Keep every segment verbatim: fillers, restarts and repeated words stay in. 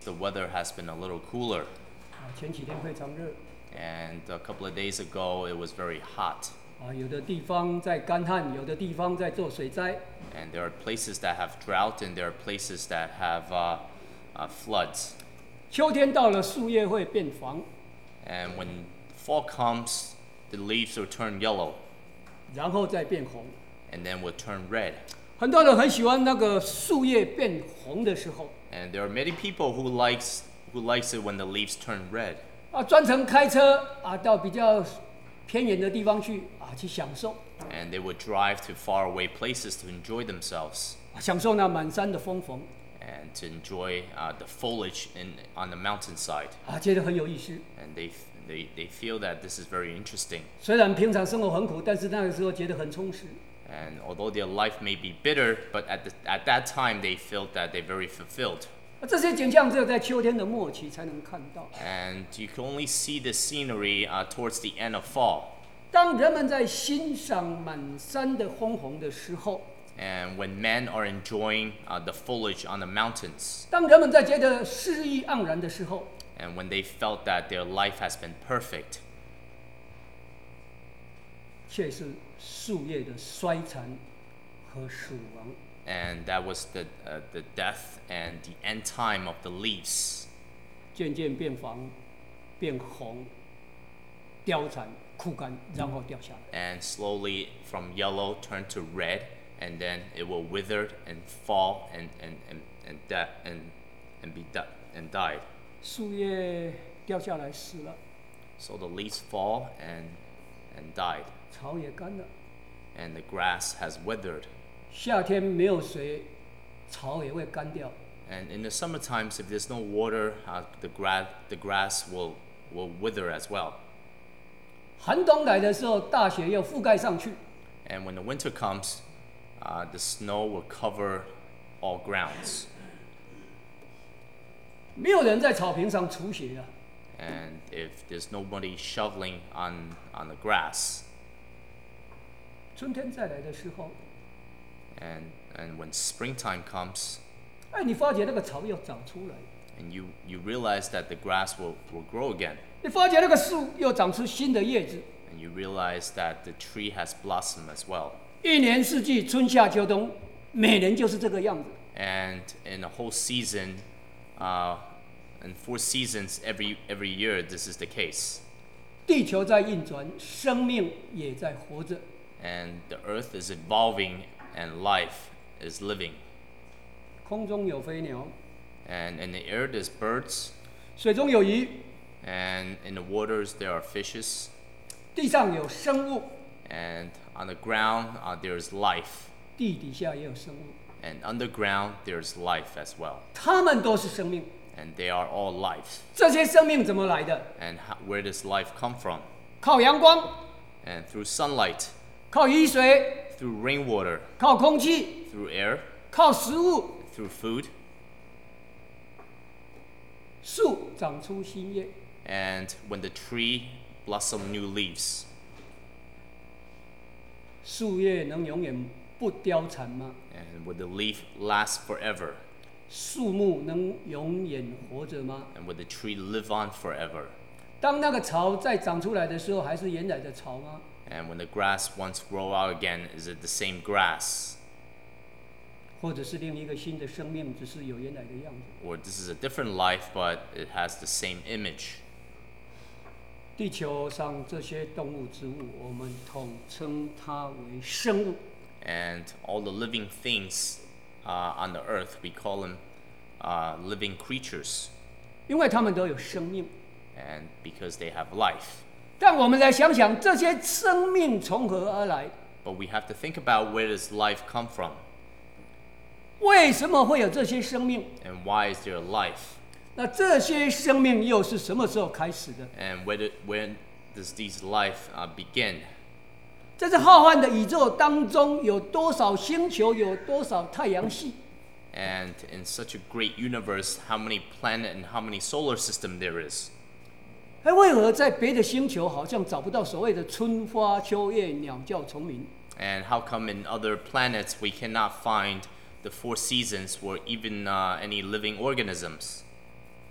the weather has been a little cooler. 啊，前几天非常热 And a couple of days ago, it was very hot. 啊，有的地方在干旱，有的地方在做水灾 And there are places that have drought, and there are places that have uh, uh, floods. 秋天到了，树叶会变黄， And when fall comes, the leaves will turn yellow, 然后再变红。 and then will turn red. 很多人很喜欢那个树叶变红的时候 And there are many people who likes who likes it when the leaves turn red. 啊，专程开车啊到比较偏远的地方去啊去享受， And they would drive to faraway places to enjoy themselves 啊享受那满山的风逢 and to enjoy uh, the foliage in, on the mountainside. 啊，觉得很有意思。 And they, they, they feel that this is very interesting. 虽然平常生活很苦，但是那个时候觉得很充实。 And although their life may be bitter, but at, the, at that time they felt that they're very fulfilled. 啊，这些景象只有在秋天的末期才能看到。 And you can only see the scenery uh, towards the end of fall. 当人们在欣赏满山的枫红的时候， And when men are enjoying uh, the foliage on the mountains, 当人们在觉得诗意盎然的时候， and when they felt that their life has been perfect, 却是树叶的衰残和死亡。 and that was the, uh, the death and the end time of the leaves. 渐渐变黄、变红、凋残、枯干，然后掉下来。 And slowly from yellow turn to red, and then it will wither and fall and, and, and, and, de- and, and be di- and died. 树叶掉下来死了， So the leaves fall and, and died, 草也干了。 and the grass has withered. 夏天没有水，草也会干掉。 And in the summer times, if there's no water, uh, the, gra- the grass will, will wither as well. 寒冬来的时候，大雪又覆盖上去， And when the winter comes, uh, the snow will cover all grounds. 没有人在草坪上除雪啊。 And if there's nobody shoveling on, on the grass, 春天再来的时候， and, and when springtime comes, 哎，你发觉那个草又长出来， and you, you realize that the grass will, will grow again, 你发觉那个树又长出新的叶子， and you realize that the tree has blossomed as well. 一年四季，春夏秋冬，每年就是这个样子。 And in a whole season, uh, in four seasons every, every year, this is the case. 地球在运转，生命也在活着。 And the earth is evolving and life is living. 空中有飞鸟， And in the air there's birds, 水中有鱼， and in the waters there are fishes, 地上有生物， and on the ground uh, there's life, 地底下也有生物， and underground there's life as well. 它们都是生命。 And they are all life. 这些生命怎么来的？ And how, where does life come from? 靠阳光， And through sunlight, 靠雨水， through rainwater, 靠空气， through air, 靠食物。 through food, 树长出新叶， and when the tree blossom new leaves. 树叶能永远不凋残吗？ And would the leaf last forever? 树木能永远活着吗？ And would the tree live on forever? 当那个草再长出来的时候，还是原来的草吗？ And when the grass once grow out again, is it the same grass? 或者是另一个新的生命，只是有原来的样子？ Or this is a different life, but it has the same image? 地球上这些动物、植物，我们统称它为生物。 And all the living things uh, on the earth, we call them uh, living creatures, 因为它们都有生命。 and because they have life. 但我们来想想，这些生命从何而来？ But we have to think about where does life come from, 为什么会有这些生命？ and why is there life, 那这些生命又是什么时候开始的？ and where do, when does these life uh, begin? 在这浩瀚的宇宙当中，有多少星球？有多少太阳系？ And in such a great universe, how many planet and how many solar system there is? 哎，为何在别的星球好像找不到所谓的春花秋叶、鸟叫虫鸣？ And how come in other planets we cannot find the four seasons or even uh, any living organisms?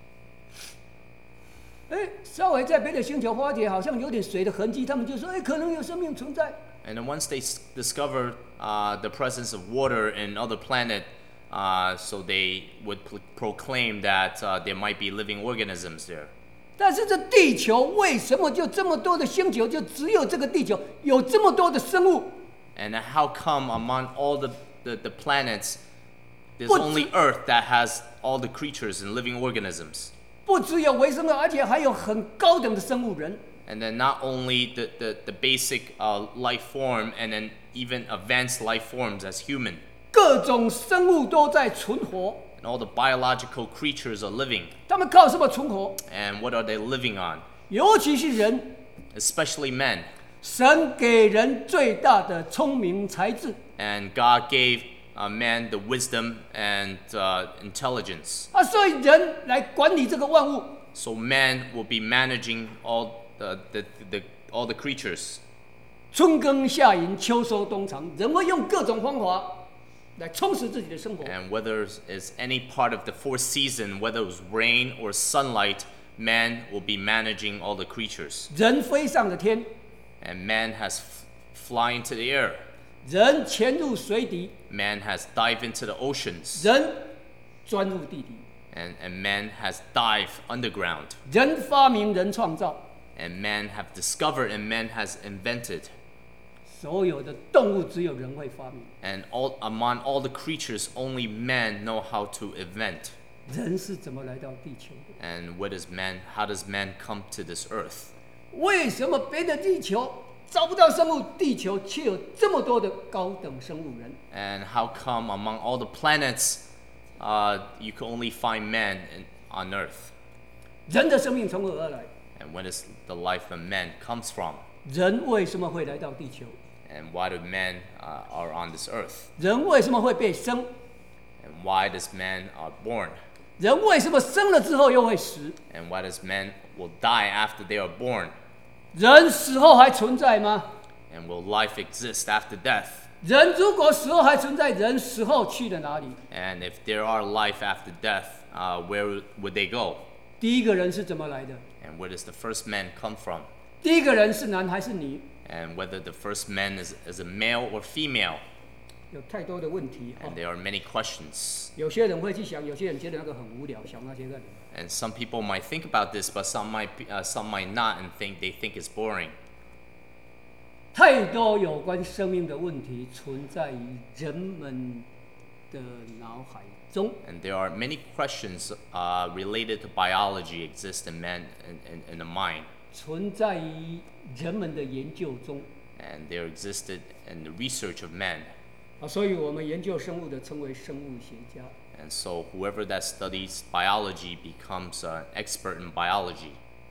哎，稍微在别的星球发觉好像有点水的痕迹，他们就说，哎，可能有生命存在。 And then once they s- discovered uh, the presence of water in other planet, uh, so they would pl- proclaim that uh, there might be living organisms there. 但是这地球为什么就这么多的星球，就只有这个地球有这么多的生物？ And how come among all the, the, the planets, there's 不止- only Earth that has all the creatures and living organisms? 不只有微生物，而且还有很高等的生物人。 And then not only the, the, the basic uh, life form, and then even advanced life forms as human. 各种生物都在存活， And all the biological creatures are living. 他们靠什么存活？ And what are they living on? 尤其是人， Especially men. 神给人最大的聪明才智 And God gave uh, man the wisdom and uh, intelligence. 啊，所以人来管理这个万物。 So man will be managing all the, the, the, all the creatures. 春耕夏耘，秋收冬藏，人会用各种方法来充实自己的生活。 And whether it's any part of the fourth season, whether it was rain or sunlight, man will be managing all the creatures. 人飞上了天， And man has f- fly into the air. 人潜入水底， Man has dived into the oceans. 人钻入地底， And, and man has dived underground. 人发明，人创造， And man have discovered and man has invented. 所有的动物只有人会发明。 And all, among all the creatures, only man know how to invent. 人是怎么来到地球的？ And what is man? How does man come to this earth? 为什么别的地球找不到生物，地球却有这么多的高等生物人？ And how come among all the planets, uh, you can only find man in, on earth? 人的生命从何而来？ And where does the life of man comes from? 人为什么会来到地球？ And why do men uh, are on this earth? 人为什么会被生？ And why does man are born? 人为什么生了之后又会死？ And why does men will die after they are born? 人死后还存在吗？ And will life exist after death? 人如果死后还存在，人死后去了哪里？ And if there are life after death, uh, where would they go? 第一个人是怎么来的？ And where does the first man come from? 第一个人是男还是女？ And whether the first man is, is a male or female? 有太多的问题哦 And。there are many questions. 有些人会去想，有些人觉得那个很无聊，想那些个。 And some people might think about this, but some might, be, uh, some might not, and think they think it's boring. 太多有关生命的问题存在于人们的脑海中。 And there are many questions uh, related to biology exist in man in, in, in the mind, 存在于人们的研究中 and they existed in the research of man. 啊，所以我们研究生物的称为生物学家。 And so whoever that studies biology becomes an expert in biology,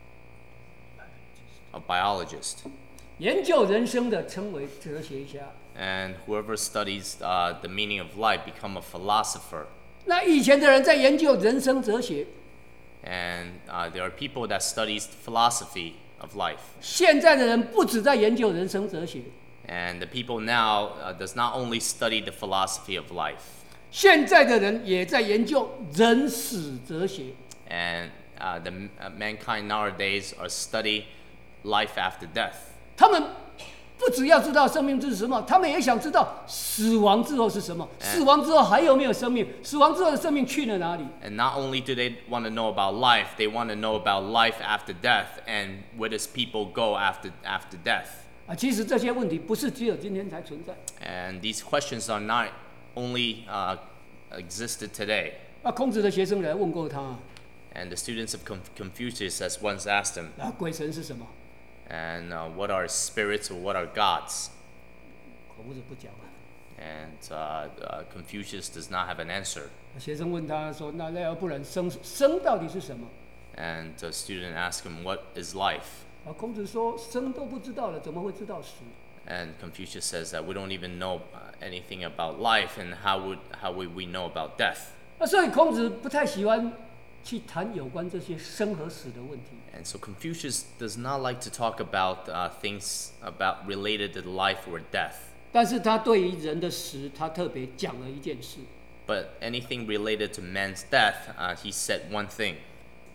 a biologist. 研究人生的称为哲学家。 And whoever studies uh, the meaning of life become a philosopher. 那以前的人在研究人生哲学， And uh, there are people that studies philosophy of life. 现在的人不只在研究人生哲学， And the people now uh, does not only study the philosophy of life, 现在的人也在研究人死哲学。 and uh, the uh, mankind nowadays are study life after death. 他们不只要知道生命是什么，他们也想知道死亡之后是什么。死亡之后还有没有生命？死亡之后的生命去了哪里？ And not only do they want to know about life, they want to know about life after death and where does people go after after death. 啊，其实这些问题不是只有今天才存在。 And these questions are not only uh, existed today. 啊，孔子的学生来问过他， And the students of Conf- Confucius has once asked him, 啊，鬼神是什么？ and uh, what are spirits or what are gods? 孔子不讲啊。 And uh, uh, Confucius does not have an answer. 学生问他说：“那那要不然生生到底是什么 And the student asked him, what is life? ？” 啊，孔子说：“生都不知道了，怎么会知道死？” And Confucius says that we don't even know uh, anything about life, and how would, how would we know about death? 啊，所以孔子不太喜欢去谈有关这些生和死的问题。 And so Confucius does not like to talk about uh, things about related to life or death. 但是他对于人的死，他特别讲了一件事。 But anything related to man's death, uh, he said one thing.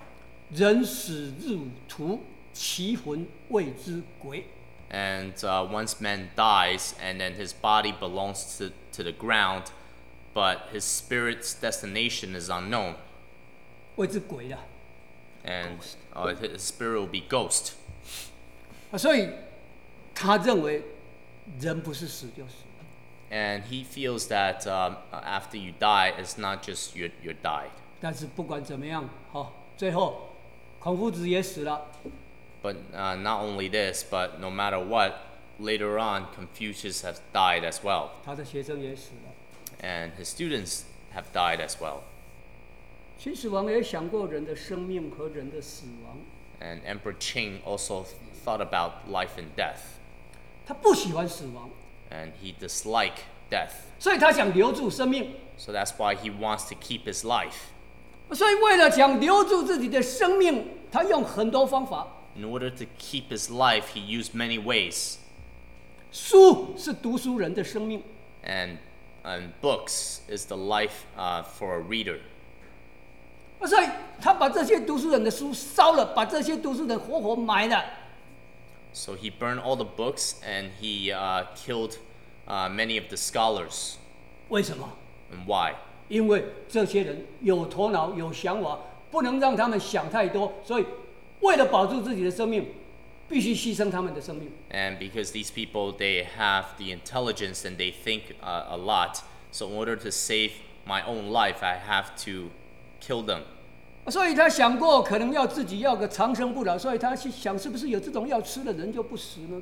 人死入土，其魂谓之鬼。 And uh, once man dies, and then his body belongs to, to the ground, but his spirit's destination is unknown. 谓之鬼的。 And uh, his spirit will be ghost. 所以他认为人不是死就死了。 And he feels that uh, after you die, it's not just you're, you're died. 但是不管怎么样，好，最后孔夫子也死了。 But uh, not only this, but no matter what, later on, Confucius has died as well. 他的学生也死了。 And his students have died as well. 秦始皇也想过人的生命和人的死亡。 And Emperor Qing also thought about life and death. 他不喜欢死亡， And he disliked death. 所以他想留住生命。 So that's why he wants to keep his life. 所以为了想留住自己的生命，他用很多方法。 In order to keep his life, he used many ways. 书是读书人的生命， And, and books is the life uh, for a reader. 所以他把这些读书人的书烧了，把这些读书人活活埋了。 So he burned all the books and he uh, killed uh, many of the scholars. 为什么？ And why? 因为这些人有头脑、有想法，不能让他们想太多，所以为了保住自己的生命，必须牺牲他们的生命。 And because these people, they have the intelligence and they think uh, a lot. So in order to save my own life, I have to kill them. 所以他想过，可能要自己要个长生不老，所以他去想，是不是有这种药吃了人就不死呢？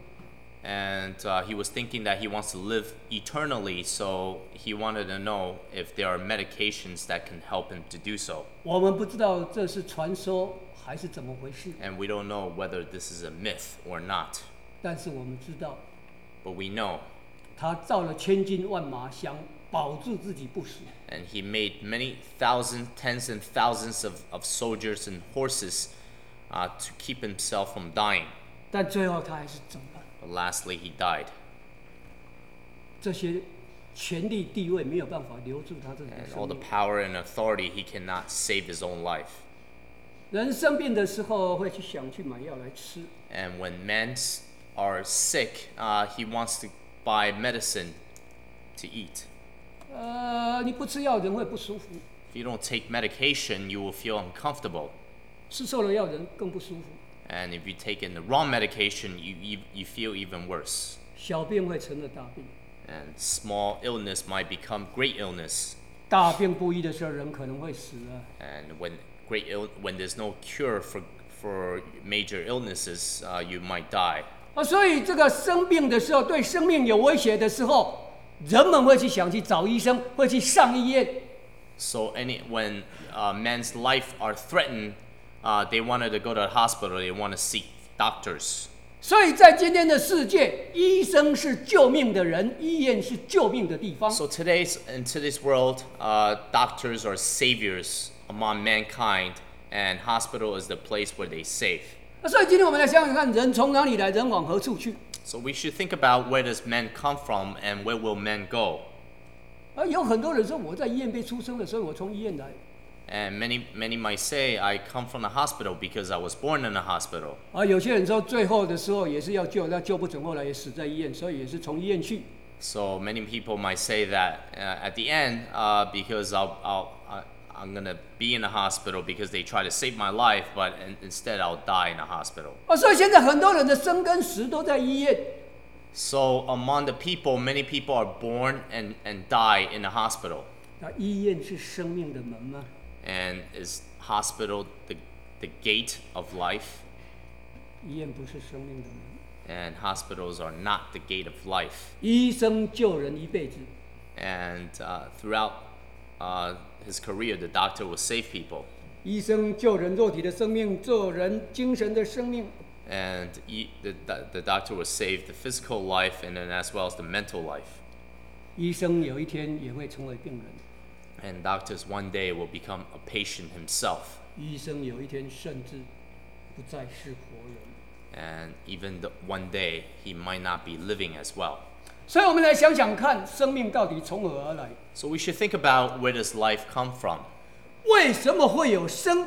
And uh, he was thinking that he wants to live eternally, so he wanted to know if there are medications that can help him to do so. 我们不知道这是传说还是怎么回事， And we don't know whether this is a myth or not. 但是我们知道， But we know. 他造了千军万马，想保住自己不死。 And he made many thousands, tens and thousands of, of soldiers and horses uh, to keep himself from dying. 但最后他还是走了。 But lastly, he died. 这些权力地位没有办法留住他自己的 And 生 all the 命。 power and authority, he cannot save his own life. 人生病的时候会去想去买药来吃， And when men are sick, uh, he wants to buy medicine to eat. 呃，你不吃药人会不舒服， If you don't take medication, you will feel uncomfortable. 吃错了药人更不舒服。 And if you take in the wrong medication, you, you, you feel even worse. 小病会成了大病， And small illness might become great illness. 大病不医的时候，人可能会死啊。 And when great Ill- when there's no cure for, for major illnesses, uh, you might die. 啊，所以这个生病的时候，对生命有威胁的时候，人们会去想去找医生，会去上医院。 So any when uh, men's life are threatened, uh, they wanted to go to the hospital. They want to seek doctors. 所以在今天的世界，医生是救命的人，医院是救命的地方。 So today's in today's world, uh, doctors are saviors among mankind, and hospital is the place where they save. 那所以今天我们来想想看，人从哪里来，人往何处去？ So we should think about where does men come from and where will men go. 啊，有很多人说我在医院被出生的，所以我从医院来。 And many many might say I come from the hospital because I was born in a hospital. 啊，有些人说最后的时候也是要救，那救不成，后来也死在医院，所以也是从医院去。 So many people might say that uh, at the end, uh, because I'll, I'll, I, I'm gonna be in a hospital because they try to save my life, but in, instead I'll die in a hospital. 啊，所以现在很多人的生跟死都在医院。 So among the people, many people are born and, and die in a hospital. 那医院是生命的门吗？ And is hospital the, the gate of life? 医院不是生命的门。 And hospitals are not the gate of life. 医生救人一辈子， And uh, throughout uh, his career, the doctor will save people. 医生救人肉体的生命，救人精神的生命。 And he, the, the doctor will save the physical life and then as well as the mental life. 医生有一天也会成为病人， And doctors one day will become a patient himself. 医生有一天甚至不再是活人。 And even the, one day, he might not be living as well. 所以我们来想想看，生命到底从何而来？ So we should think about where does life come from? 为什么会有生？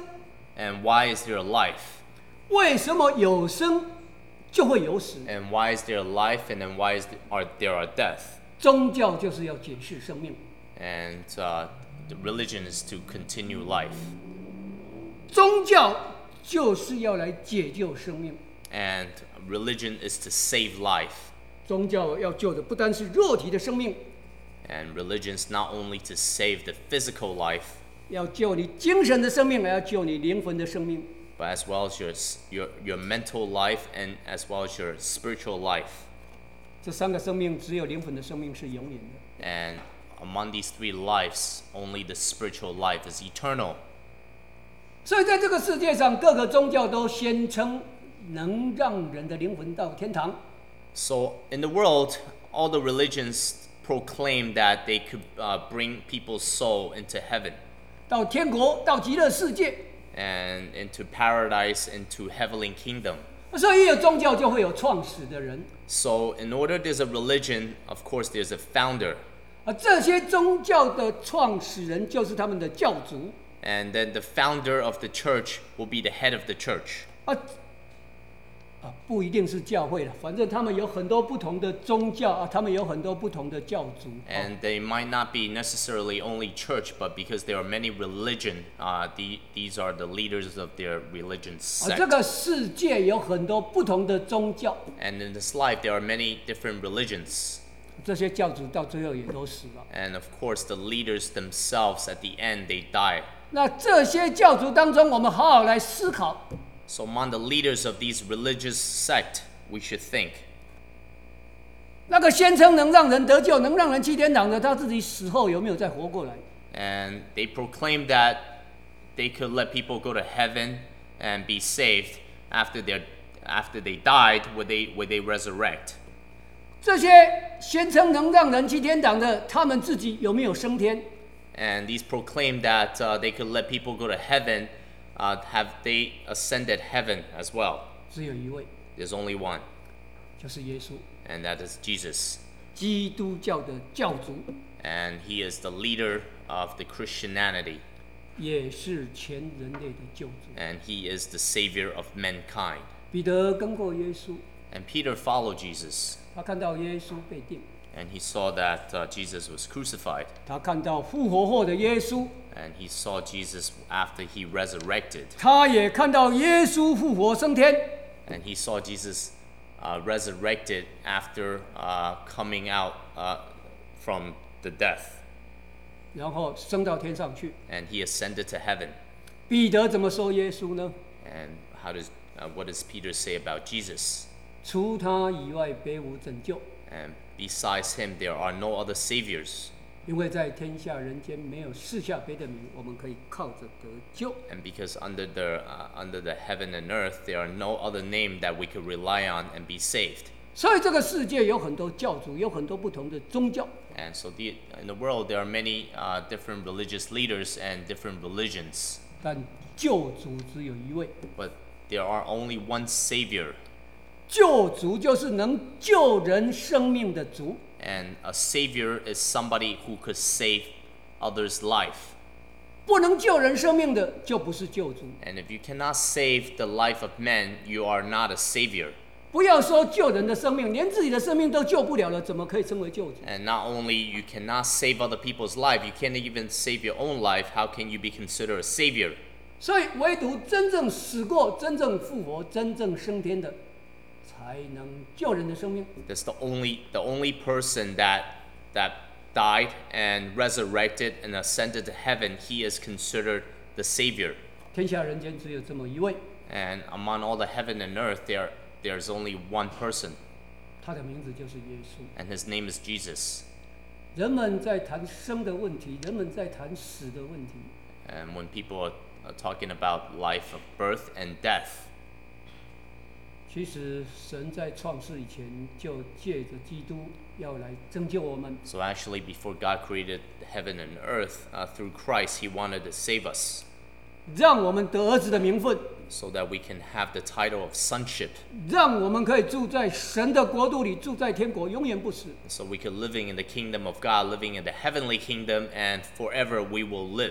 And why is there a life? 为什么有生就会有死？ And why is there a life? And then why is there are, there are death? 宗教就是要解释生命， And uh, the religion is to continue life. 宗教就是要来解救生命。 And religion is to save life. 宗教要救的不单是肉体的生命， And religion is not only to save the physical life, 要救你精神的生命，还要救你灵魂的生命。 but as well as your, your, your mental life and as well as your spiritual life. 这三个生命，只有灵魂的生命是永远的。 And among these three lives, only the spiritual life is eternal. 所以在这个世界上，各个宗教都宣称能让人的灵魂到天堂。 So in the world, all the religions proclaim that they could uh, bring people's soul into heaven 到天国，到极乐世界。 and into paradise, into heavenly kingdom. 所以有宗教就会有创始的人， So in order there's a religion, of course there's a founder. 而这些宗教的创始人就是他们的教主。 And then the founder of the church will be the head of the church. 啊啊，不一定是教会了，反正他们有很多不同的宗教啊，他们有很多不同的教主。 And they might not be necessarily only church, but because there are many religion, uh, the, these are the leaders of their religion 啊，这 sect. 个世界有很多不同的宗教， And in this life, there are many different religions. 这些教主到最后也都死了。 And of course, the leaders themselves, at the end, they die. 那这些教主当中，我们好好来思考， So among the leaders of these religious sect, we should think. 那个宣称能让人得救、能让人去天堂的，他自己死后有没有再活过来？ And they proclaim that they could let people go to heaven and be saved after, their, after they died, would they, would they resurrect? 这些宣称能让人去天堂的，他们自己有没有升天？ And these proclaim that uh, they could let people go to heaven. Uh, have they ascended heaven as well? 只有一位， There's only one, 就是耶稣， and that is Jesus. 基督教的教主， And he is the leader of the Christianity, 也是全人类的救主。 and he is the savior of mankind. 彼得跟过耶稣， And Peter followed Jesus, 他看到耶稣被钉， and he saw that uh, Jesus was crucified, 他看到复活后的耶稣， and he saw Jesus after he resurrected, 他也看到耶稣复活升天。 and he saw Jesus uh, resurrected after uh, coming out uh, from the death, 然后升到天上去。 and he ascended to heaven. 彼得怎么说耶稣呢？ And how does uh, what does Peter say about Jesus? 除他以外，别无拯救， And besides him, there are no other saviors. 因为在天下人间没有赐下别的名，我们可以靠着得救。 And because under the uh, under the heaven and earth, there are no other name that we could rely on and be saved. 所以这个世界有很多教主，有很多不同的宗教， And so the, in the world, there are many uh, different religious leaders and different religions, 但救主只有一位。 but there are only one savior. 救主就是能救人生命的主。 And a savior is somebody who could save others' life. 不能救人生命的，就不是救主。 And if you cannot save the life of men, you are not a savior. 不要说救人的生命，连自己的生命都救不了了，怎么可以称为救主？ And not only you cannot save other people's life, you can't even save your own life. How can you be considered a savior? 所以，唯独真正死过、真正复活、真正升天的，才能救人的生命。 That's the only the only person that that died and resurrected and ascended to heaven. He is considered the savior. 天下人间只有这么一位， And among all the heaven and earth, there there's only one person, 他的名字就是耶稣。 and his name is Jesus. 人们在谈生的问题，人们在谈死的问题， And when people are, are talking about life of birth and death, 其实神在创世以前就借着基督要来拯救我们。 so actually before God created heaven and earth, uh, through Christ, He wanted to save us, 让我们得儿子的名分， so that we can have the title of sonship, 让我们可以住在神的国度里，住在天国，永远不死。 so we can living in the kingdom of God, living in the heavenly kingdom, and forever we will live.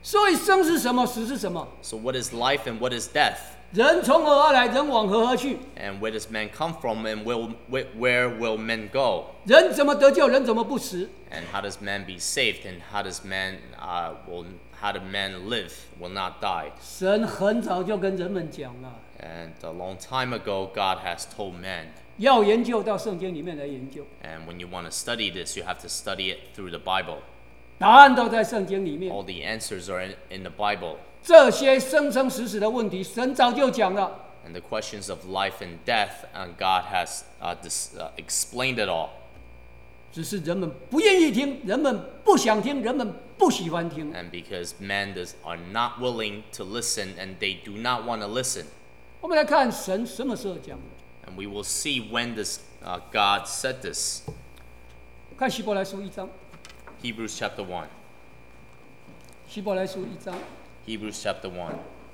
所以生是什么，死是什么？ So what is life and what is death? 人从何而来？人往何而去？ And where does man come from and will, where, where will men go? 人怎么得救？人怎么不死？ And how does man be saved? And how does man uh, will how do men live? Will not die. 神很早就跟人们讲了， And a long time ago, God has told men. 要研究到圣经里面来研究， And when you want to study this, you have to study it through the Bible. 答案都在圣经里面。 All the answers are in, in the Bible. 这些生生死死的问题，神早就讲了。 And the questions of life and death, and God has uh, dis, uh, explained it all. 只是人们不愿意听，人们不想听，人们不喜欢听。 And because men does, are not willing to listen and they do not want to listen. 我们来看神什么时候讲的？ And we will see when this uh, God said this. 看希伯来书一章， Hebrews chapter one. 希伯来书一章 Hebrews chapter one.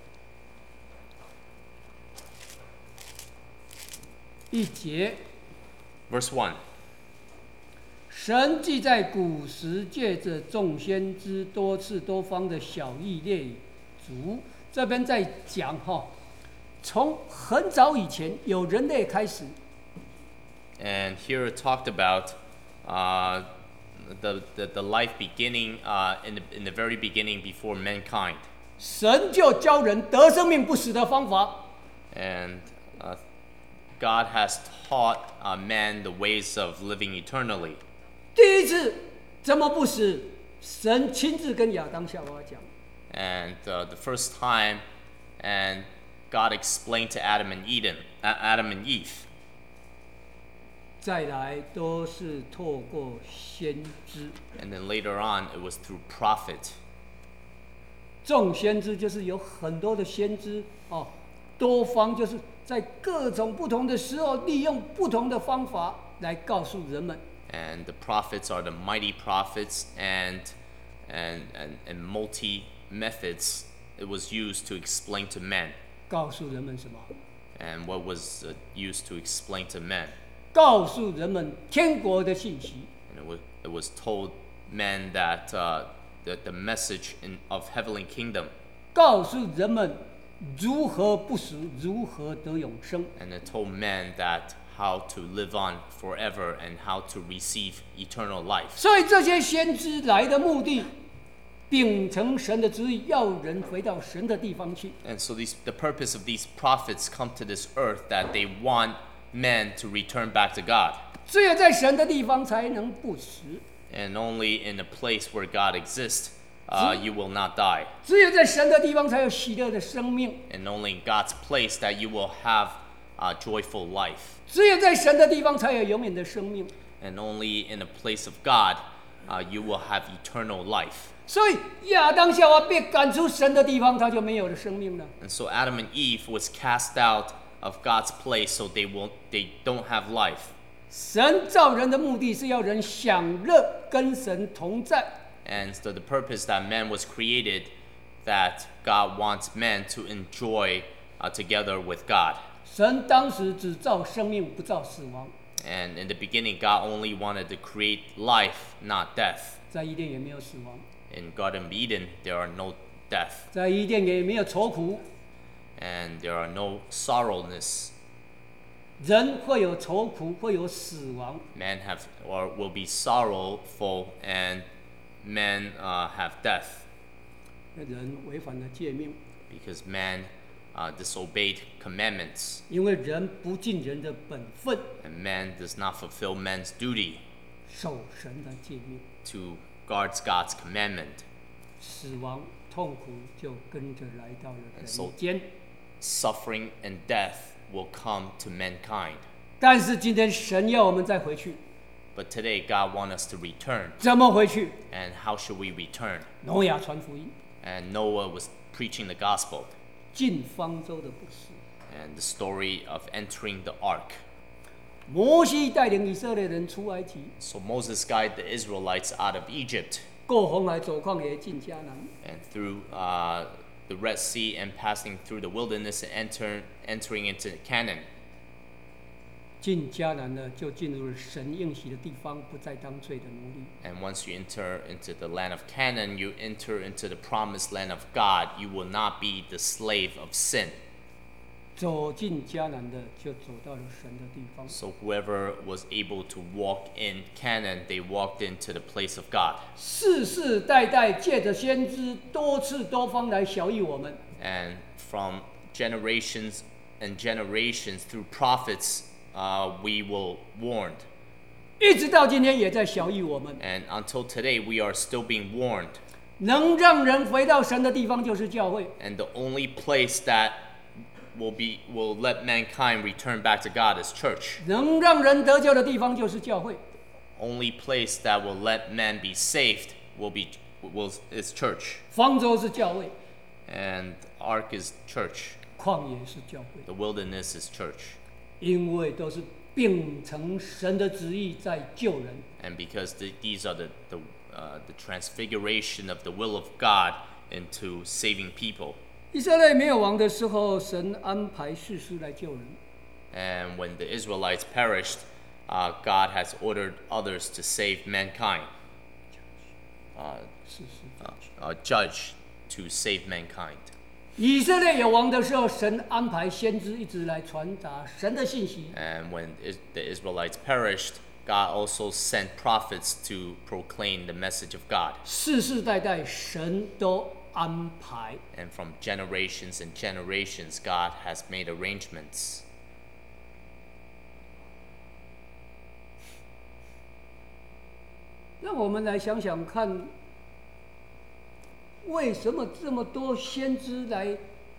一节， Verse one. 神既在古时借着众先知多次多方的晓谕列祖，这边在讲哈，从很早以前有人类开始， And here it talked about uh, the, the, the life beginning uh, in, the, in the very beginning before mankind. 神就教人得生命不死的方法。 And uh, God has taught uh, man the ways of living eternally. 第一次怎么不死？神亲自跟亚当夏娃讲。 And uh, the first time, and God explained to Adam and Eden, uh, Adam and Eve. 再来都是透过先知， And then later on, it was through prophet. 众先知就是有很多的先知哦，多方就是在各种不同的时候，利用不同的方法来告诉人们。 And the prophets are the mighty prophets, and and and, and multi methods it was used to explain to men. 告诉人们什么？ And what was uh, used to explain to men? 告诉人们天国的信息。 And it was, it was told men that uh, that the message in, of heavenly kingdom. 告诉人们如何不死，如何得永生。 And it told men that how to live on forever and how to receive eternal life. 所以这些先知来的目的，秉承神的旨意，要人回到神的地方去。 And so these, the purpose of these prophets come to this earth that they want men to return back to God. 只有在神的地方才能不死， And only in a place where God exists, uh, you will not die. 只有在神的地方才有喜乐的生命， And only in God's place that you will have a joyful life. 只有在神的地方才有永远的生命。 And only in a place of God, uh, you will have eternal life. 所以亚当夏娃被赶出神的地方，他就没有了生命了。 And so Adam and Eve was cast out of God's place, so they won't, they don't have life. 神造人的目的是要人享乐，跟神同在。 And so the purpose that man was created, that God wants men to enjoy uh, together with God. 神当时只造生命，不造死亡。 And in the beginning, God only wanted to create life, not death. 在伊甸也没有死亡， In Garden of Eden, there are no death, 在伊甸也没有愁苦。 and there are no sorrowness. 人会有愁苦，会有死亡。 Men have or will be sorrowful, and men uh, have death 人违反了诫命， because man uh, disobeyed commandments, 因为人不尽人的本分， and man does not fulfill man's duty 守神的诫命， to guard God's commandment. 死亡痛苦就跟着来到了 And so- 人间。 Suffering and death will come to mankind. 但是今天神要我们再回去， But today, God wants us to return. 怎么回去？ And how should we return? 挪亚传福音， And Noah was preaching the gospel, 进方舟的不是。 and the story of entering the ark. 摩西带领以色列人出埃及， So Moses guided the Israelites out of Egypt, 过红海，走旷野，进迦南。 and through uh, the Red Sea, and passing through the wilderness and enter, entering into Canaan. 进迦南了，就进入了神应许的地方，不再当罪的奴隶。 And once you enter into the land of Canaan, you enter into the promised land of God. You will not be the slave of sin. 走进迦南的，就走到了神的地方。 So whoever was able to walk in Canaan, they walked into the place of God. 世世代代借着先知多次多方来晓谕我们， And from generations and generations through prophets, uh, we were warned. 一直到今天也在晓谕我们， And until today, we are still being warned. 能让人回到神的地方就是教会。 And the only place that will be will let mankind return back to God is church. 能让人得救的地方就是教会。 Only place that will let man be saved will be will is church. 方舟是教会， And ark is church. 旷野是教会， The wilderness is church. 因为都是秉承神的旨意在救人。 And because the, these are the the uh, the transfiguration of the will of God into saving people. 以色列没有王的时候，神安排士师来救人。 And when the Israelites perished, uh, God has ordered others to save mankind. Uh, 士师 uh, a judge to save mankind. 以色列有王的时候，神安排先知一直来传达神的信息。 And when is, the Israelites perished, God also sent prophets to proclaim the message of God. 世世代代神都安排。 And from generations and generations, God has made arrangements. 让我们来想想看，为什么这么多先知来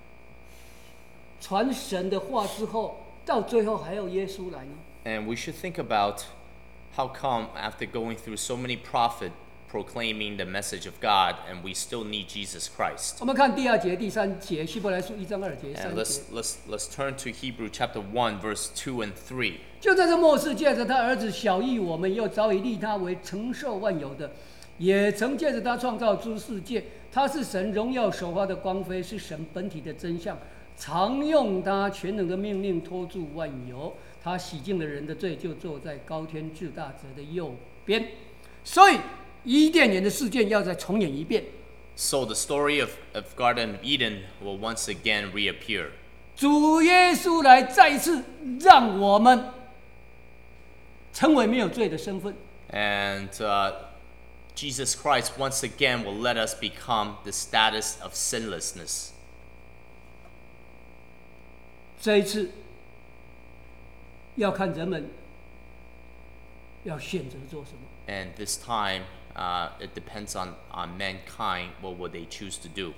传神的话之后，到最后还要耶稣来呢？ And we should think about how come after going through so many prophets proclaiming the message of God, and we still need Jesus Christ. 我们看第二节、第三节，希伯来书一章二节、 And 三 let's 节。 let's let's turn to Hebrew chapter one, verse two and three. 就在这末世，借着他儿子晓谕我们，又早已立他为承受万有的，也曾借着他创造诸世界。他是神荣耀首发的光辉，是神本体的真相，常用他全能的命令托住万有。他洗净了人的罪，就坐在高天至大者的右边。所以伊甸园的事件要再重演一遍。 So the story of, of Garden of Eden will once again reappear. 主耶稣来再一次让我们成为没有罪的身份。 And uh, Jesus Christ once again will let us become the status of sinlessness. 这一次要看人们要选择做什么。 And this time, uh, it depends on, on mankind, what will they choose to do.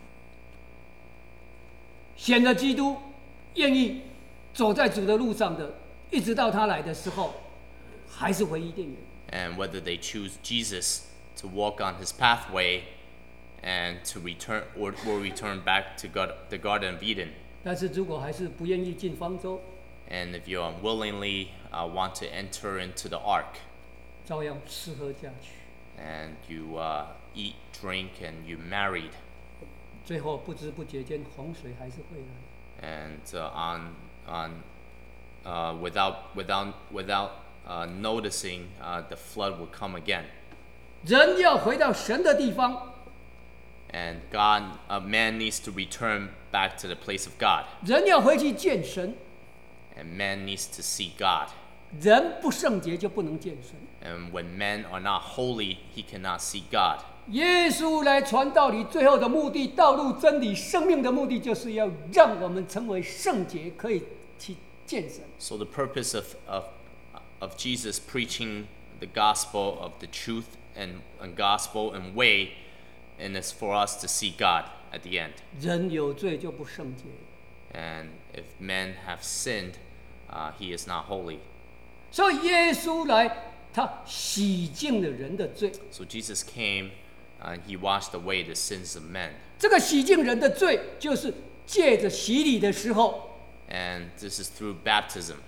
选了基督，愿意走在主的路上的，一直到他来的时候，还是回伊甸园。 And whether they choose Jesus to walk on his pathway and to return or, or return back to God, the Garden of Eden. 但是如果还是不愿意进方舟， And if you unwillingly uh, want to enter into the ark 照样吃喝嫁娶， and you uh, eat, drink, and you married, 最后不知不觉间洪水还是会来。 and uh, on on uh, without without without uh, noticing, uh, the flood will come again. 人要回到神的地方， And God, uh, man needs to return back to the place of God, 人要回去见神。 and man needs to see God. 人不圣洁就不能见神。 And when men are not holy, he cannot see God. 耶稣来传道理，最后的目的，道路、真理、生命的目的，就是要让我们成为圣洁，可以去见神。 So the purpose of, of, of Jesus preaching the gospel of the truth and, and gospel and way, and it's for us to see God at the end. 人有罪就不圣洁， And if men have sinned, uh, he is not holy. 所以耶稣来，他洗净了人的罪。 So Jesus came and he washed away the sins of men. 这个洗净人的罪，就是借着洗礼的时候， And this is through baptism.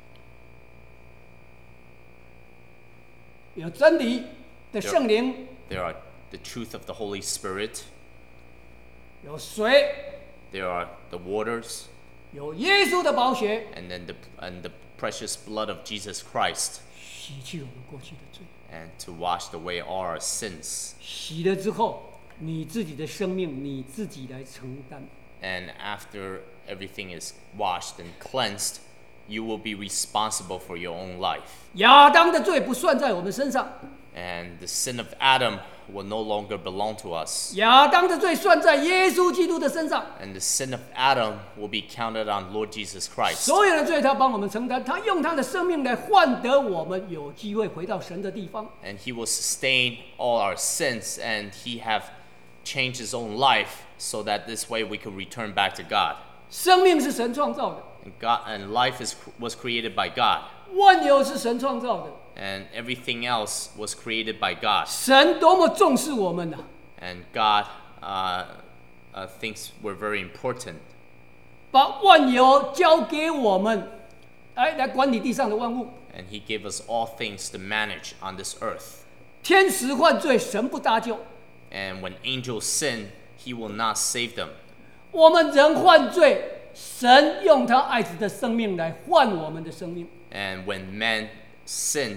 有真理的圣灵， There are the truth of the Holy Spirit. 有水， There are the waters, 有耶稣的宝血， and then the and the precious blood of Jesus Christ 洗去我们过去的罪。 and to wash away all our sins. 洗了之后，你自己的生命你自己来承担。 And after everything is washed and cleansed, you will be responsible for your own life. 亚当的罪不算在我们身上， And the sin of Adam will no longer belong to us. 亚当的罪算在耶稣基督的身上。 And the sin of Adam will be counted on Lord Jesus Christ. 所有的罪他帮我们承担，他用他的生命来换得我们有机会回到神的地方。 And he will sustain all our sins, and he have changed his own life so that this way we could return back to God. 生命是神创造的， And God and life is was created by God, 万有是神创造的。 and everything else was created by God. 神多么重视我们呐、啊！ And God uh, uh, thinks we're very important, 把万有交给我们，来来管理地上的万物。 and He gave us all things to manage on this earth. 天使犯罪，神不搭救； And when angels sin, He will not save them. 我们人犯罪，神用他爱子的生命来换我们的生命。 And when men sin,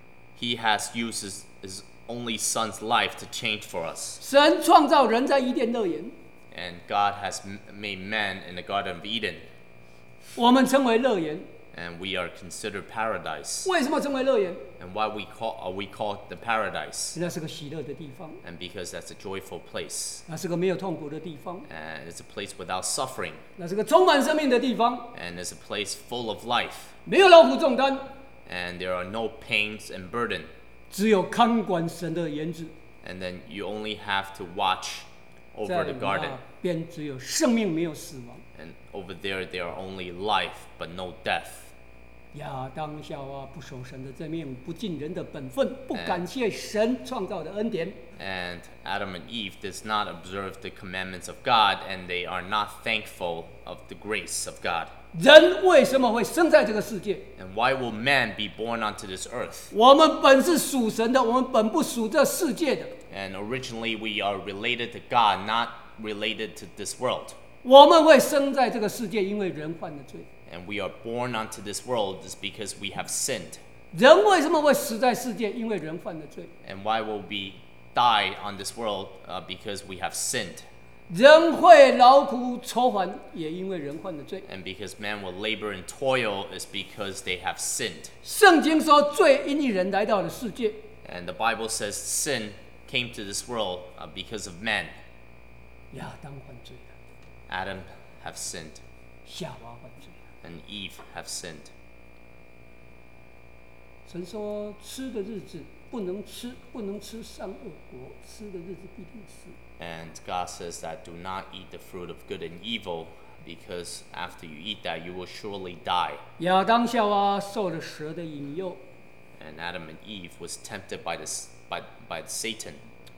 He has used His, his only Son's life to change for us. 神创造人在伊甸乐园， And God has m- made man in the Garden of Eden, 我们称为乐园。 and we are considered paradise. 为什么称为乐园？ And why we call are we called the paradise? 那是个喜乐的地方， And because that's a joyful place, 那是个没有痛苦的地方， and it's a place without suffering, 那是个充满生命的地方， and it's a place full of life, 没有劳苦重担， and there are no pains and burden. 只有看管神的园子。 And then you only have to watch over 在 the garden, 那边只有生命，没有死亡。 and over there there are only life but no death. 亚当夏娃不守神的诫命，不尽人的本分，不感谢神创造的恩典。 And Adam and Eve does not observe the commandments of God, and they are not thankful of the grace of God. 人为什么会生在这个世界？ And why will man be born onto this earth? 我们本是属神的，我们本不属这世界的。 And originally we are related to God, not related to this world. 我们会生在这个世界，因为人犯了罪。 And we are born onto this world is because we have sinned. 人为什么会死在世界？因为人犯了罪。 And why will we die on this world? Uh, because we have sinned. 人会劳苦愁烦，也因为人犯了罪。 And because man will labor and toil is because they have sinned. 圣经说，罪因一人来到了世界。 And the Bible says sin came to this world uh, because of men. 亚当犯罪了， Adam have sinned, 夏娃犯罪了。 and Eve have sinned. 神说，吃的日子不能吃，不能吃善恶果，吃的日子必定死。 And God says that do not eat the fruit of good and evil, because after you eat that, you will surely die. 亚当夏娃受了蛇的引诱， And Adam and Eve was tempted by this by by Satan,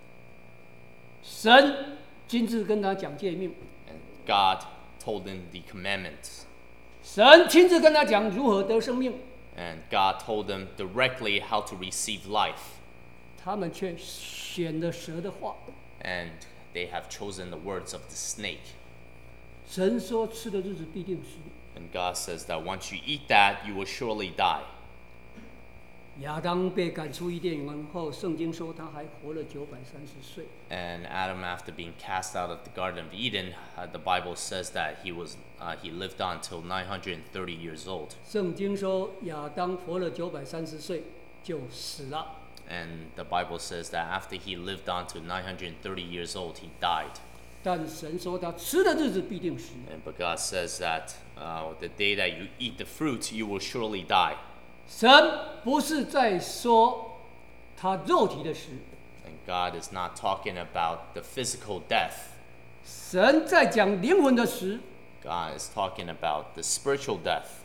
神亲自跟他讲诫命， and God told them the commandments, 神亲自跟他讲如何得生命， and God told them directly how to receive life, 他们却选了蛇的话。 and they have chosen the words of the snake. 神说，吃的日子必定死。 And God says that once you eat that, you will surely die. 亚当被赶出伊甸园后，圣经说他还活了九百三十岁。 And Adam, after being cast out of the Garden of Eden, uh, the Bible says that he was uh, he lived on till nine hundred thirty years old. 圣经说亚当活了九百三十岁就死了。 And the Bible says that after he lived on to nine hundred thirty years old, he died. 但神说他吃的日子必定死。 And but God says that uh, the day that you eat the fruit, you will surely die. 神不是在说他肉体的死， And God is not talking about the physical death. 神在讲灵魂的死。 God is talking about the spiritual death.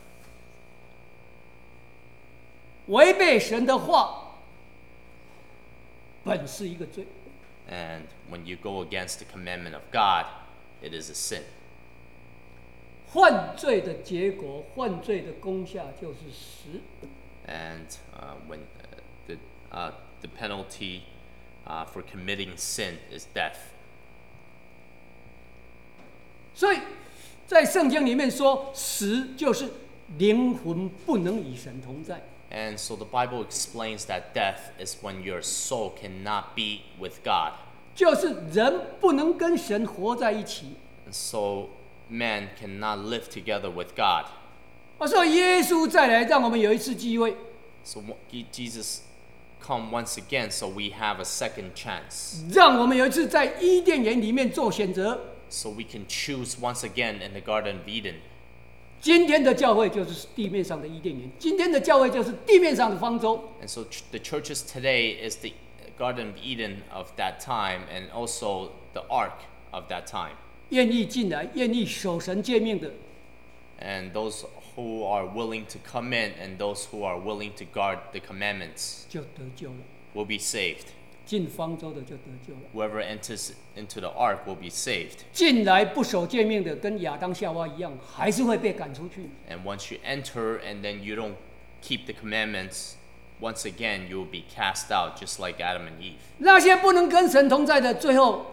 违背神的话，本是一个罪。 And when you go against the commandment of God, it is a sin. 犯罪的结果，犯罪的功效就是死。 And uh, when uh, the uh, the penalty uh, for committing sin is death. 所以在圣经里面说，死就是灵魂不能与神同在。 And so the Bible explains that death is when your soul cannot be with God. 就是人不能跟神活在一起。 And so man cannot live together with God. 啊，所以耶稣再来，让我们有一次机会。 So Jesus come once again, so we have a second chance. 让我们有一次在伊甸园里面做选择。 So we can choose once again in the Garden of Eden. 今天的教会就是地面上的伊甸园，今天的教会就是地面上的方舟。 And so ch- the churches today is the Garden of Eden of that time and also the ark of that time. 愿意进来、愿意守神诫命的， And those who are willing to come in and those who are willing to guard the commandments 就得救了； will be saved. 进方舟的就得救了。 Whoever enters into the ark will be saved. 进来不守诫命的，跟亚当夏娃一样，还是会被赶出去。 And once you enter and then you don't keep the commandments, once again you will be cast out just like Adam and Eve. 那些不能跟神同在的，最后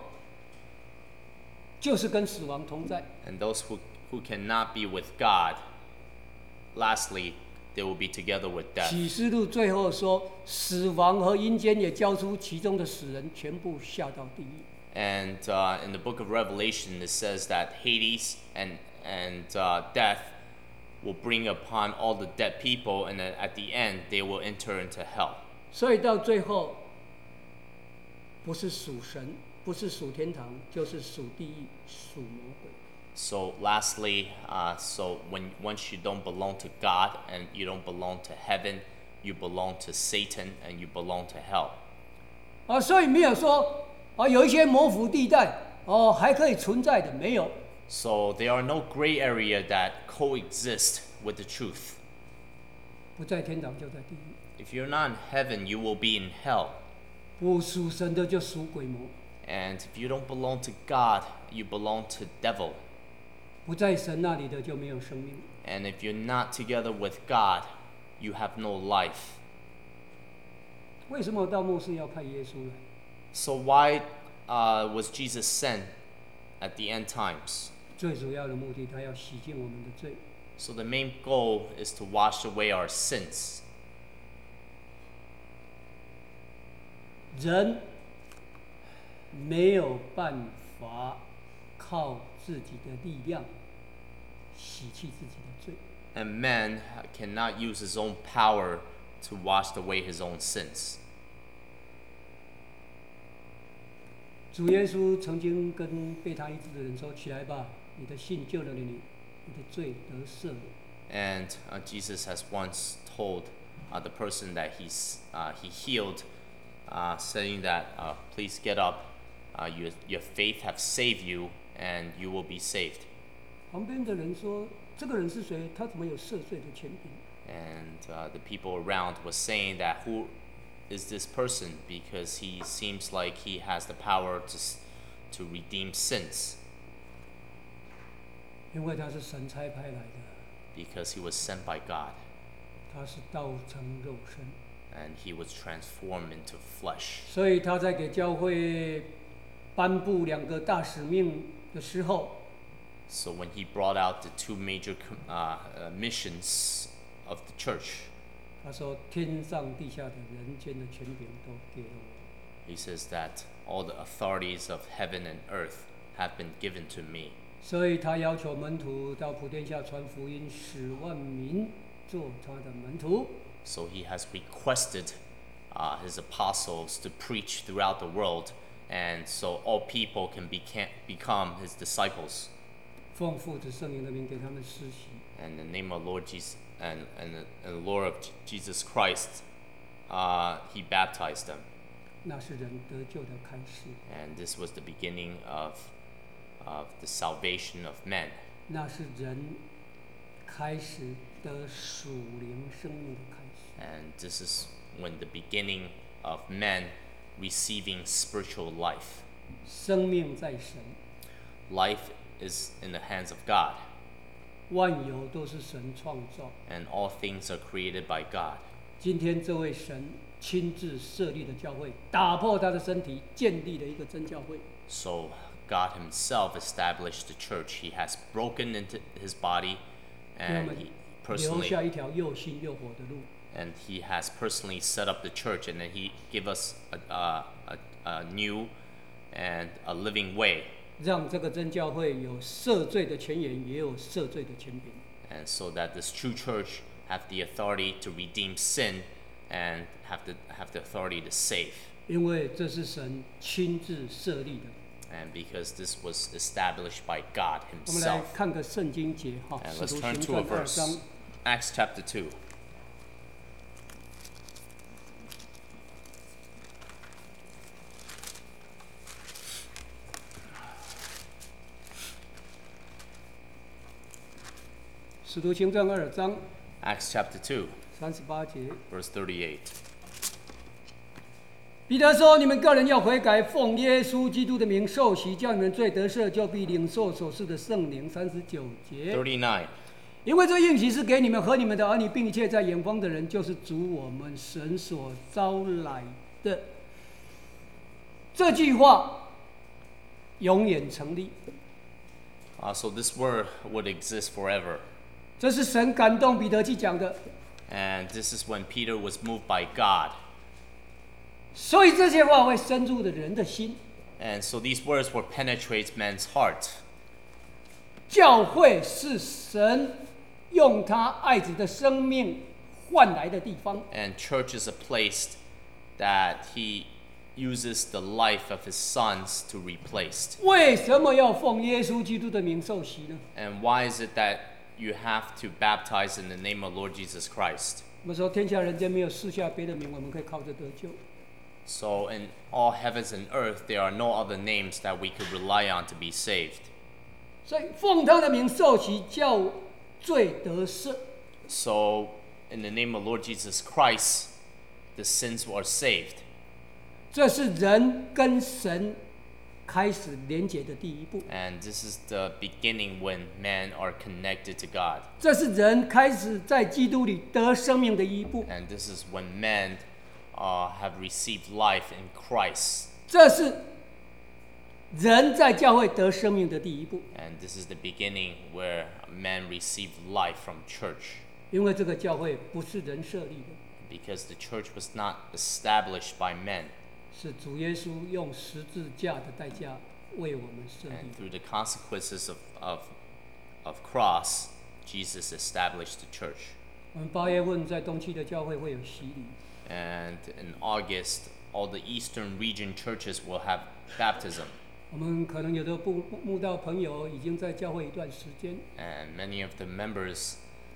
就是跟死亡同在。 And those who, who cannot be with God, lastly, they will be together with death. 启示录最后说，死亡和阴间也交出其中的死人，全部下到地狱。 And uh, in the book of Revelation, it says that Hades and, and uh, death will bring upon all the dead people, and then at the end, they will enter into hell. 所以到最后，不是属神，不是属天堂，就是属地狱、属魔鬼。 So lastly, uh, so when once you don't belong to God and you don't belong to heaven, you belong to Satan and you belong to hell. 啊，所以没有说啊，有一些模糊地带哦，还可以存在的，没有。 So there are no gray area that coexist with the truth. 不在天堂就在地狱， If you're not in heaven, you will be in hell. 不属神的就属鬼魔， And if you don't belong to God, you belong to devil. 不在神那里的就没有生命。 And if you're not together with God, you have no life. 为什么到末世要派耶稣来？ So why uh, was Jesus sent at the end times? 最主要的目的，他要洗净我们的罪。 So the main goal is to wash away our sins. 人没有办法靠自己的力量洗去自己的罪。 And man cannot use his own power to wash away his own sins. 主耶稣曾经跟被他医治的人说：“起来吧，你的信救了你，你的罪得赦了。” And uh, Jesus has once told uh, the person that he's, uh, he healed, uh, saying that, uh, please get up, uh, your, your faith have saved you, and you will be saved. 旁边的人说：“这个人是谁？他怎么有赦罪的权柄？” And uh, the people around was saying that, who is this person? Because he seems like he has the power to, s- to redeem sins, 因为他是神差派来的， because he was sent by God, 他是道成肉身， and he was transformed into flesh. 所以他在给教会颁布两个大使命的时候， So when he brought out the two major com- uh, uh, missions of the church, 他说：“天上地下的人间的权柄都给了我。” he says that all the authorities of heaven and earth have been given to me. 所以他要求门徒到普天下传福音，使万民做他的门徒。 So he has requested uh, his apostles to preach throughout the world, and so all people can beca- become his disciples. 奉父子圣灵的名给他们施洗， And in the name of Lord Jesus and, and, the, and the Lord of J- Jesus Christ, uh, he baptized them. 那是人得救的开始， And this was the beginning of, of the salvation of men. 那是人开始得属灵生命的开始。 And this is when the beginning of men receiving spiritual life. 生命在神， Life is in the hands of God, 万有都是神创造。 and all things are created by God. 今天这位神亲自设立的教会，打破他的身体，建立了一个真教会。 So God himself established the church. He has broken into his body, and he, 留 personally 下一条又新又活的路。 and he has personally set up the church, and then he give us a, a, a, a new and a living way, 让这个真教会有赦罪的前言，也有赦罪的权柄。 and so that this true church have the authority to redeem sin and have the have the authority to save. 因为这是神亲自设立的。 And because this was established by God 我们来 Himself. 看个圣经节哈， And 使 let's 徒 turn 行 to a 传二 verse. 章 Acts chapter two. 使徒行传二章 Acts chapter two, 三十八节， verse thirty-eight. 彼得说：“你们个人要悔改，奉耶稣基督的名受洗，叫你们罪得赦，就必领受所赐的圣灵。”三十九节。 thirty-nine. 因为这应许是给你们和你们的儿女，并一切在远方的人，就是主我们神所招来的。这句话永远成立。 Uh, so this word would exist forever. 这是神感动彼得去讲的， And this is when Peter was moved by God. 所以这些话会深入的人的心。 And so these words will penetrate man's heart. 教会是神用他爱子的生命换来的地方。 And church is a place that he uses the life of his sons to replace. 为什么要奉耶稣基督的名受洗呢？ And why is it that you have to baptize in the name of Lord Jesus Christ? 我们说天下人间没有赐下别的名，我们可以靠着得救。 So in all heavens and earth, there are no other names that we could rely on to be saved. 所以奉他的名受洗，叫罪得赦。 So in the name of Lord Jesus Christ, the sins are saved. 这是人跟神开始连结的第一步， And this is the beginning when men are connected to God. 这是人开始在基督里得生命的一步， And this is when men uh, have received life in Christ. 这是人在教会得生命的第一步。 And this is the beginning where men receive life from church. 因为这个教会不是人设立的， Because the church was not established by men. 是主耶稣用十字架的代价为我们设立 And 的。 through the consequences of, of, of cross, Jesus established the church. 我们八月份在东区的教会会有洗礼， And in August, all the eastern region churches will have baptism. 我们可能有的布慕道朋友已经在教会一段时间， And many of the members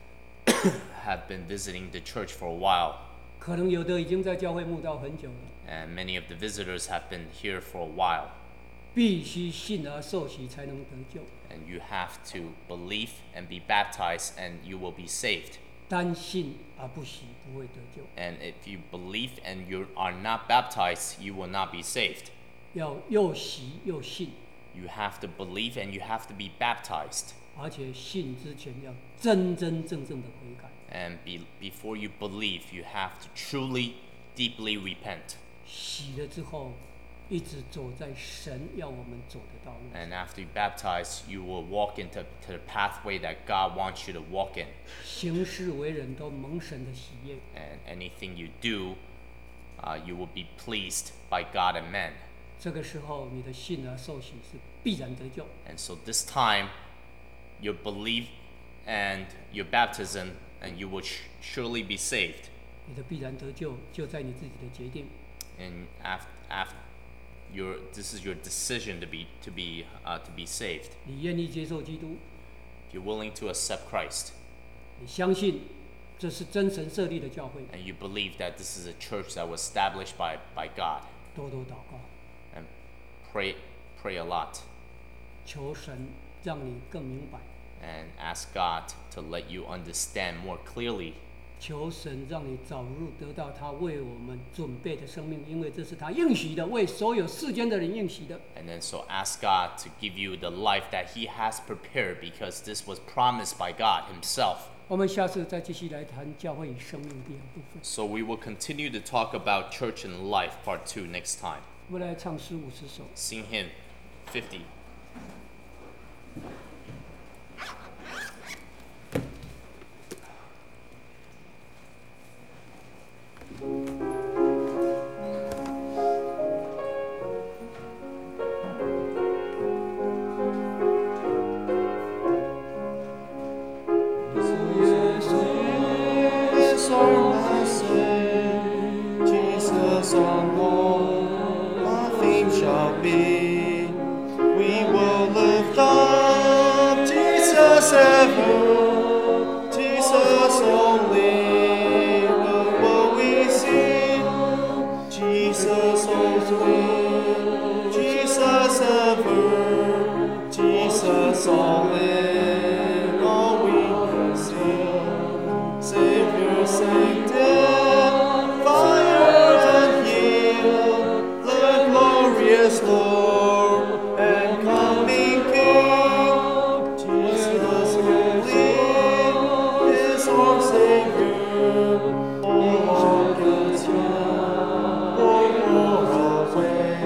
have been visiting the church for a while. 可能有的已经在教会慕道很久了。 And many of the visitors have been here for a while. 必须信而受洗才能得救， And you have to believe and be baptized, and you will be saved. 单信而不洗不会得救。 And if you believe and you are not baptized, you will not be saved. 要又洗又信， You have to believe and you have to be baptized. 而且信之前要真真正正的悔改。 And be, before you believe, you have to truly, deeply repent. 洗了之后，一直走在神要我们走的道路。 And after you baptize, you will walk into to the pathway that God wants you to walk in. 行事为人都蒙神的喜悦。 And anything you do, uh, you will be pleased by God and men. 这个时候，你的信而受洗是必然得救。 And so this time, your belief and your baptism, and you will sh- surely be saved. 你的必然得救就在你自己的决定。 And after, after your, this is your decision to be to be uh, to be saved. 你愿意接受基督， If you're willing to accept Christ, 你相信这是真神设立的教会， and you believe that this is a church that was established by, by God, 多多祷告， and pray pray a lot, 求神让你更明白， and ask God to let you understand more clearly, 求神让你早日得到他为我们准备的生命，因为这是他应许的，为所有世间的人应许的。 and then so ask God to give you the life that He has prepared, because this was promised by God Himself. 我们下次再继续来谈教会与生命第二部分。 So we will continue to talk about church and life, part two, next time. 我们来唱诗五十首。 Sing hymn fifty. Jesus ever, Jesus only, will we sing. Jesus only, Jesus ever, Jesus only, all we can sing. Savior, sanctifier, and heal, the glorious Lord and coming King. Jesus only is our Savior, all God's young, all away,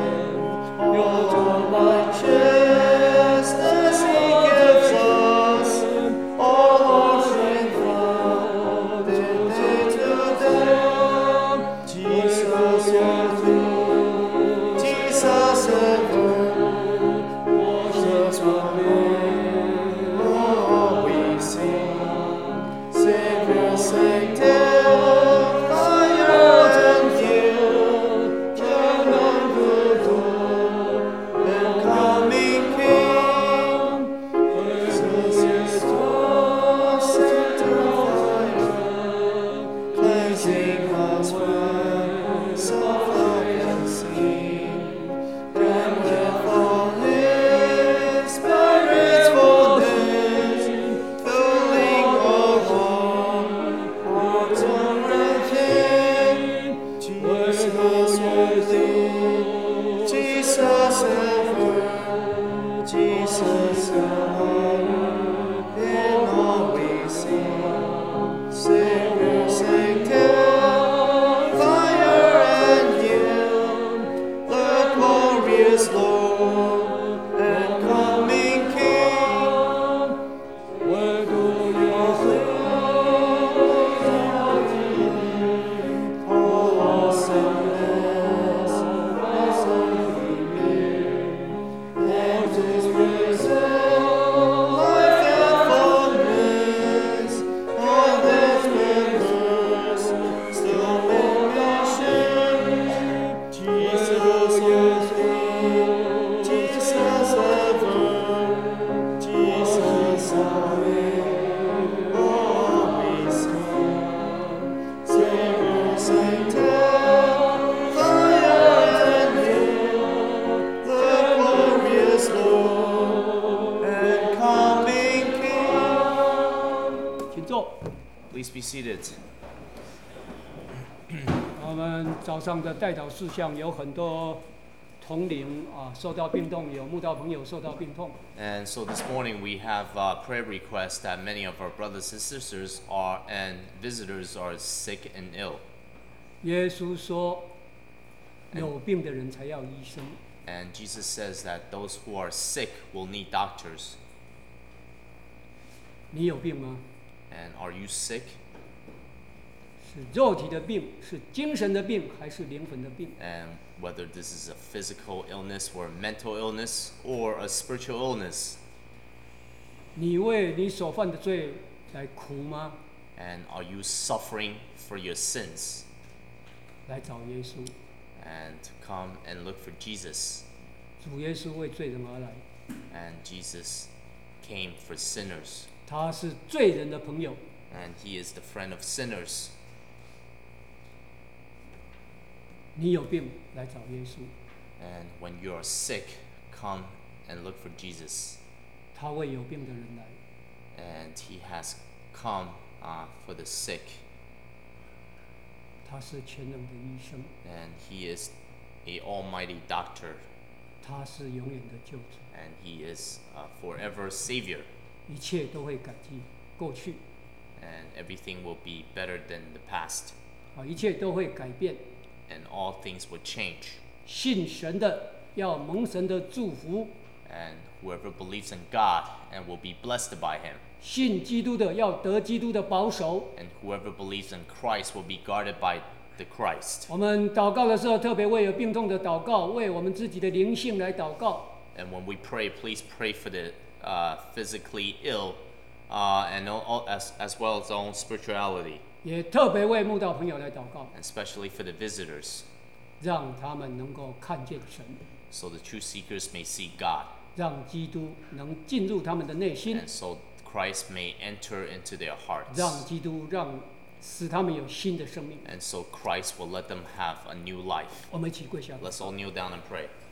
all righteousness He gives us, all our strength from day to day. Jesus only, Jesus ever, Jesus only, all we sing. Savior, sanctifier, and heal, King of good and coming King. Jesus is our sanctifier, cleansing us from self-love and sin. And with all His Spirit's fullness, filling our hearts unrelenting. Jesus only, Jesus ever, Jesus ever, in all we sing. Savior, sanctifier, and heal, the glorious Lord and coming King. Where do you live? All sinless, awesome He and His risen life and fullness, all His members still in mission. Jesus only, Jesus ever, Jesus only, all we sing. Savior, sanctifier, and heal, the glorious Lord and coming King. 请坐。 Please be seated. 我们早上的代祷事项有很多同龄啊受到病痛，有慕道朋友受到病痛。 And so this morning we have uh, prayer requests that many of our brothers and sisters are and visitors are sick and ill. 耶稣说，有病的人才要医生。 And Jesus says that those who are sick will need doctors. 你有病吗？ And are you sick? 是肉体的病，是精神的病，还是灵魂的病？ And whether this is a physical illness or a mental illness or a spiritual illness. 你为你所犯的罪来苦吗？ And are you suffering for your sins? 来找耶稣， And to come and look for Jesus. 主耶稣为罪人而来， And Jesus came for sinners. 他是罪人的朋友。 And he is the friend of sinners. 你有病，来找耶稣， And when you are sick, come and look for Jesus. 他为有病的人来。 And he has come uh, for the sick. 他是全能的医生， And he is a almighty doctor. 他是永远的救主， And he is a forever savior. 一切都会改进过去， And everything will be better than the past. 啊，一切都会改变。 And all things will change. 信神的要蒙神的祝福， And whoever believes in God and will be blessed by him. 信基督的要得基督的保守。 And whoever believes in Christ will be guarded by the Christ. 我们祷告的时候，特别为有病痛的祷告，为我们自己的灵性来祷告。 And when we pray, please pray for the uh, physically ill uh, and all, all, as, as well as our own spirituality. 也特别为慕道朋友来祷告， And especially for the visitors, 让他们能够看见神， so the true seekers may see God. 让基督能进入他们的内心 And，so Christ may enter into their hearts. 让基督让使他们有新的生命。 And so Christ will let them have a new life. 我们一起跪下。 Let's all kneel down and pray.